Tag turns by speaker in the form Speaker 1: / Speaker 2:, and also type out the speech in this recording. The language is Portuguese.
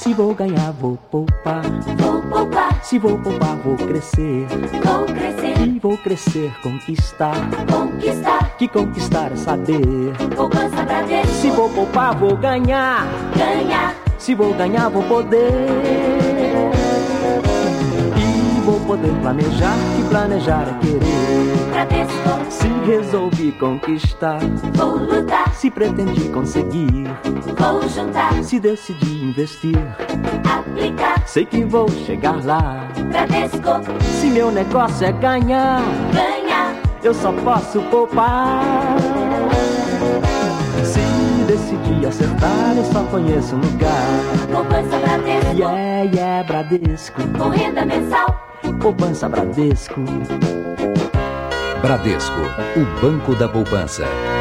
Speaker 1: Se vou ganhar, vou poupar.
Speaker 2: Vou poupar.
Speaker 1: Se vou poupar, vou crescer.
Speaker 2: Vou crescer.
Speaker 1: E vou crescer, conquistar.
Speaker 2: Conquistar.
Speaker 1: Que conquistar é saber.
Speaker 2: Poupança Bradesco.
Speaker 1: Se vou poupar, vou ganhar.
Speaker 2: Ganhar.
Speaker 1: Se vou ganhar, vou poder. E vou poder planejar, que planejar é querer.
Speaker 2: Bradesco.
Speaker 1: Se resolvi conquistar,
Speaker 2: vou lutar.
Speaker 1: Se pretendi conseguir,
Speaker 2: vou juntar.
Speaker 1: Se decidi investir,
Speaker 2: aplicar.
Speaker 1: Sei que vou chegar lá.
Speaker 2: Bradesco.
Speaker 1: Se meu negócio é ganhar,
Speaker 2: ganhar,
Speaker 1: eu só posso poupar. Se decidi acertar, eu só conheço um lugar.
Speaker 2: Poupança Bradesco.
Speaker 1: Yeah, Bradesco.
Speaker 2: Com renda mensal.
Speaker 1: Poupança Bradesco.
Speaker 3: Bradesco, o Banco da Poupança.